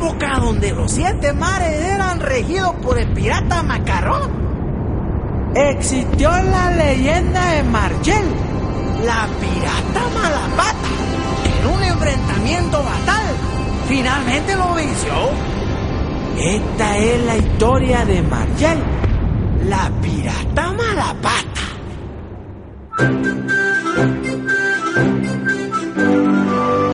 época donde los 7 mares eran regidos por el pirata Macarrón, existió la leyenda de Margel, la pirata Malapata, que en un enfrentamiento fatal finalmente lo venció. Esta es la historia de Margel, la pirata Malapata.